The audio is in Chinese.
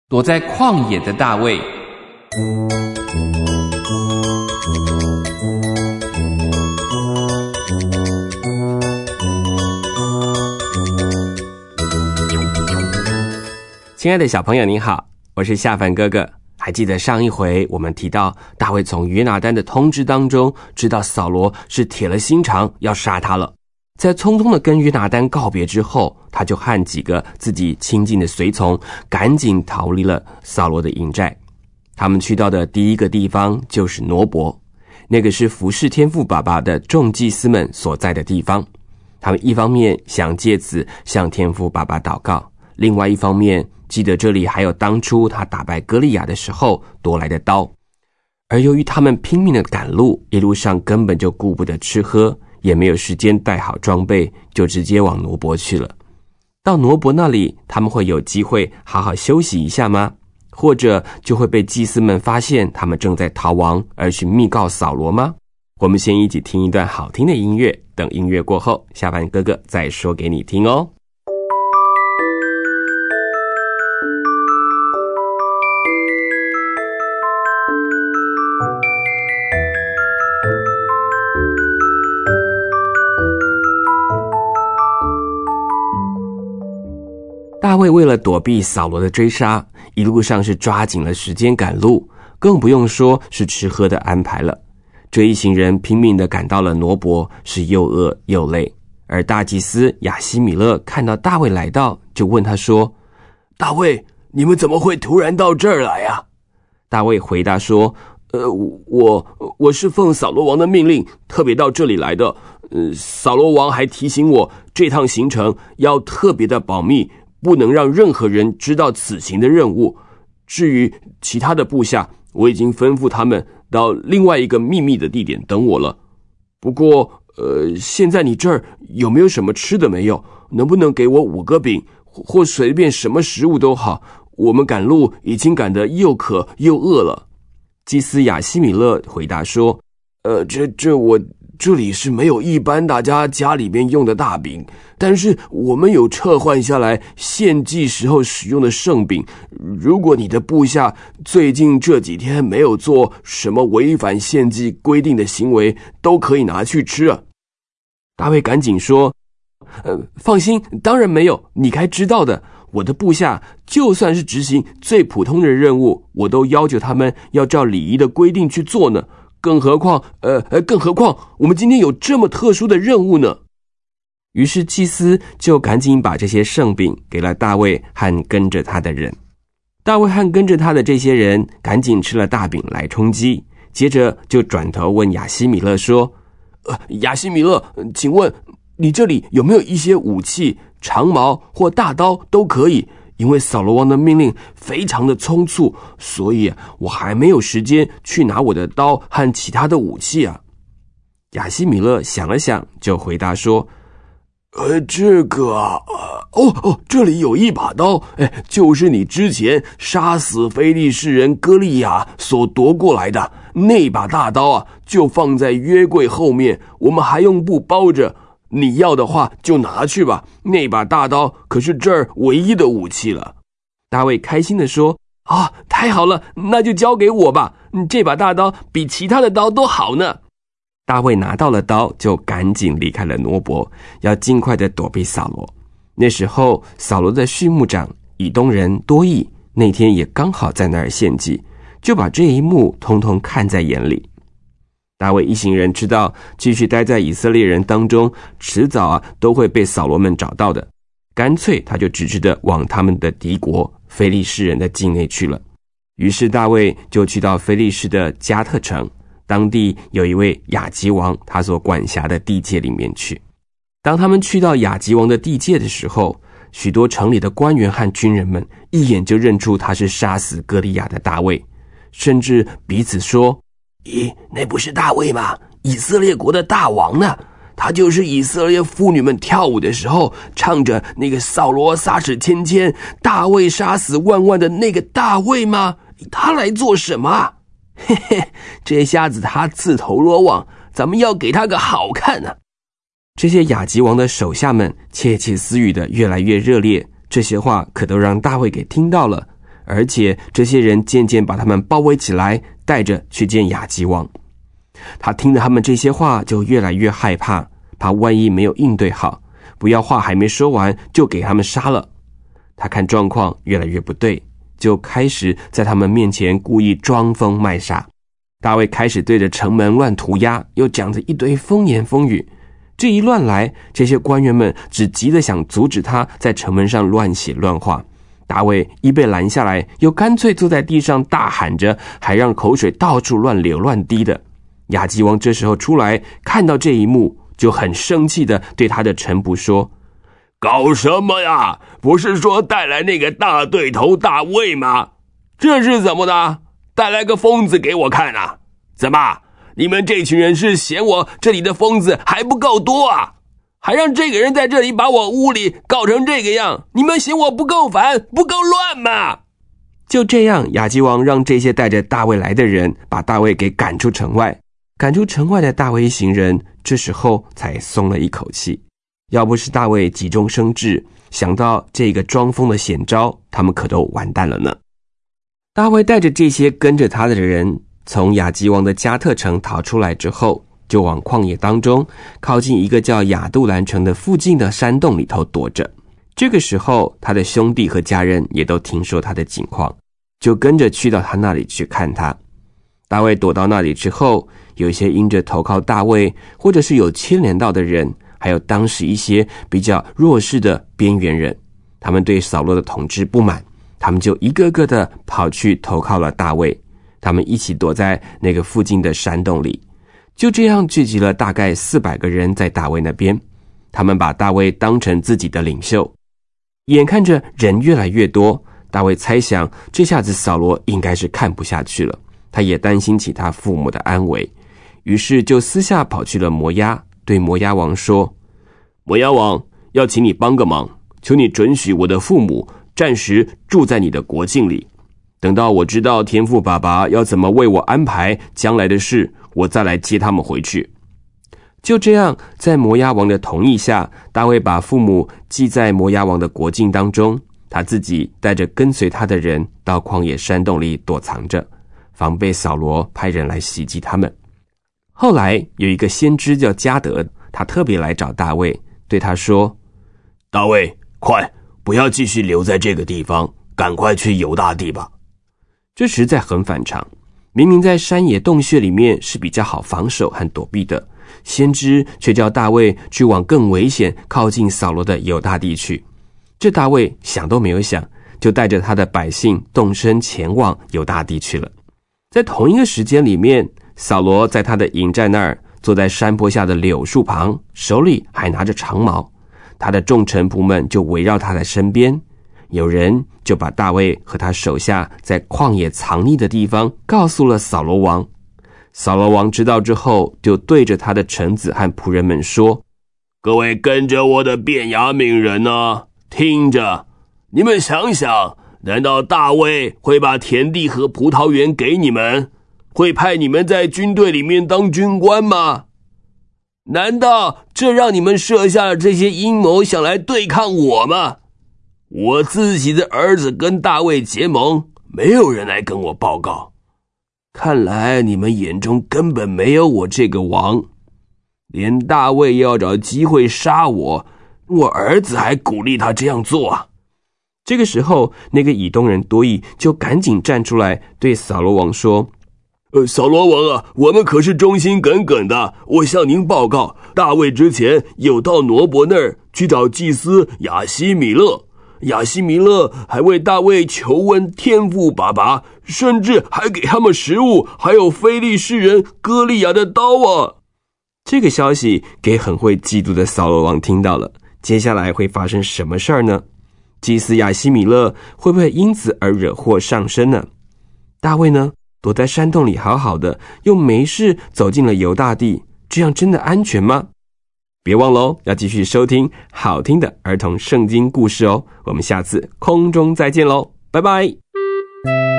躲在旷野的大卫。亲爱的小朋友你好，我是夏凡哥哥。还记得上一回我们提到大卫从约拿单的通知当中知道扫罗是铁了心肠要杀他了，在匆匆的跟约拿单告别之后，他就和几个自己亲近的随从赶紧逃离了扫罗的营寨。他们去到的第一个地方就是挪伯，那个是服侍天父爸爸的众祭司们所在的地方。他们一方面想借此向天父爸爸祷告，另外一方面记得这里还有当初他打败歌利亚的时候夺来的刀。而由于他们拼命的赶路，一路上根本就顾不得吃喝，也没有时间带好装备，就直接往挪伯去了。到挪伯那里，他们会有机会好好休息一下吗？或者就会被祭司们发现他们正在逃亡而去密告扫罗吗？我们先一起听一段好听的音乐，等音乐过后，夏凡哥哥再说给你听哦。大卫为了躲避扫罗的追杀，一路上是抓紧了时间赶路，更不用说是吃喝的安排了。这一行人拼命地赶到了挪伯，是又饿又累。而大祭司亚希米勒看到大卫来到，就问他说：大卫，你们怎么会突然到这儿来啊？大卫回答说：我是奉扫罗王的命令特别到这里来的。扫罗王还提醒我，这趟行程要特别的保密，不能让任何人知道此行的任务。至于其他的部下，我已经吩咐他们到另外一个秘密的地点等我了。不过现在你这儿有没有什么吃的没有？能不能给我5个饼，或随便什么食物都好，我们赶路已经赶得又渴又饿了。祭司亚希米勒回答说：我这里是没有一般大家家里面用的大饼，但是我们有撤换下来献祭时候使用的圣饼。如果你的部下最近这几天没有做什么违反献祭规定的行为，都可以拿去吃啊。大卫赶紧说：放心，当然没有，你该知道的，我的部下就算是执行最普通的任务，我都要求他们要照礼仪的规定去做呢。更何况我们今天有这么特殊的任务呢。于是祭司就赶紧把这些圣饼给了大卫和跟着他的人。大卫和跟着他的这些人赶紧吃了大饼来充饥，接着就转头问亚希米勒说：亚希米勒，请问你这里有没有一些武器，长矛或大刀都可以？因为扫罗王的命令非常的匆促，所以我还没有时间去拿我的刀和其他的武器啊。亚希米勒想了想，就回答说：这里有一把刀，就是你之前杀死非利士人歌利亚所夺过来的那把大刀啊，就放在约柜后面，我们还用布包着。你要的话就拿去吧，那把大刀可是这儿唯一的武器了。大卫开心地说：太好了，那就交给我吧，这把大刀比其他的刀都好呢。大卫拿到了刀，就赶紧离开了挪伯，要尽快的躲避扫罗。那时候扫罗的畜牧长以东人多益那天也刚好在那儿献祭，就把这一幕通通看在眼里。大卫一行人知道继续待在以色列人当中，迟早都会被扫罗们找到的，干脆他就直直的往他们的敌国非利士人的境内去了。于是大卫就去到非利士的加特城，当地有一位亚吉王他所管辖的地界里面去。当他们去到亚吉王的地界的时候，许多城里的官员和军人们一眼就认出他是杀死歌利亚的大卫，甚至彼此说：咦，那不是大卫吗？以色列国的大王呢？他就是以色列妇女们跳舞的时候唱着那个扫罗撒矢千千，大卫杀死万万的那个大卫吗？他来做什么？嘿嘿，这下子他自投罗网，咱们要给他个好看啊。这些亚吉王的手下们窃窃私语的越来越热烈，这些话可都让大卫给听到了。 而且这些人渐渐把他们包围起来，带着去见亚基王。他听了他们这些话，就越来越害怕，怕万一没有应对好，不要话还没说完就给他们杀了。他看状况越来越不对，就开始在他们面前故意装疯卖傻。大卫开始对着城门乱涂鸦，又讲着一堆风言风语。这一乱来，这些官员们只急着想阻止他在城门上乱写乱画。大卫一被拦下来，又干脆坐在地上大喊着，还让口水到处乱流乱滴的。亚基王这时候出来，看到这一幕，就很生气的对他的臣仆说：搞什么呀？不是说带来那个大对头大卫吗？这是怎么的？带来个疯子给我看啊？怎么，你们这群人是嫌我这里的疯子还不够多啊？还让这个人在这里把我屋里搞成这个样，你们嫌我不够烦，不够乱吗？就这样，亚基王让这些带着大卫来的人把大卫给赶出城外。赶出城外的大卫一行人这时候才松了一口气。要不是大卫急中生智，想到这个装疯的险招，他们可都完蛋了呢。大卫带着这些跟着他的人从亚基王的加特城逃出来之后，就往旷野当中靠近一个叫亚杜兰城的附近的山洞里头躲着。这个时候他的兄弟和家人也都听说他的情况，就跟着去到他那里去看他。大卫躲到那里之后，有一些因着投靠大卫或者是有牵连到的人，还有当时一些比较弱势的边缘人，他们对扫罗的统治不满，他们就一个个的跑去投靠了大卫。他们一起躲在那个附近的山洞里，就这样聚集了大概400个人在大卫那边。他们把大卫当成自己的领袖。眼看着人越来越多，大卫猜想这下子扫罗应该是看不下去了，他也担心起他父母的安危，于是就私下跑去了摩押，对摩押王说：摩押王，要请你帮个忙，求你准许我的父母暂时住在你的国境里，等到我知道天父爸爸要怎么为我安排将来的事，我再来接他们回去。就这样，在摩押王的同意下，大卫把父母寄在摩押王的国境当中，他自己带着跟随他的人到旷野山洞里躲藏着，防备扫罗派人来袭击他们。后来有一个先知叫迦得，他特别来找大卫，对他说：大卫，快，不要继续留在这个地方，赶快去犹大地吧。这实在很反常，明明在山野洞穴里面是比较好防守和躲避的，先知却叫大卫去往更危险靠近扫罗的犹大地去。这大卫想都没有想，就带着他的百姓动身前往犹大地去了。在同一个时间里面，扫罗在他的营寨那儿坐在山坡下的柳树旁，手里还拿着长矛，他的众臣仆们就围绕他在身边。有人就把大卫和他手下在旷野藏匿的地方告诉了扫罗王。扫罗王知道之后，就对着他的臣子和仆人们说：各位跟着我的便雅悯人啊，听着，你们想想，难道大卫会把田地和葡萄园给你们，会派你们在军队里面当军官吗？难道这让你们设下了这些阴谋想来对抗我吗？我自己的儿子跟大卫结盟，没有人来跟我报告。看来你们眼中根本没有我这个王，连大卫要找机会杀我，我儿子还鼓励他这样做啊。这个时候，那个以东人多益就赶紧站出来对扫罗王说：扫罗王啊，我们可是忠心耿耿的，我向您报告，大卫之前有到挪伯那儿去找祭司亚西米勒，亚西米勒还为大卫求问天父爸爸，甚至还给他们食物，还有非利士人歌利亚的刀啊。这个消息给很会嫉妒的扫罗王听到了，接下来会发生什么事儿呢？祭司亚西米勒会不会因此而惹祸上身呢？大卫呢，躲在山洞里好好的，又没事走进了犹大地，这样真的安全吗？别忘了要继续收听好听的儿童圣经故事哦。我们下次空中再见咯，拜拜。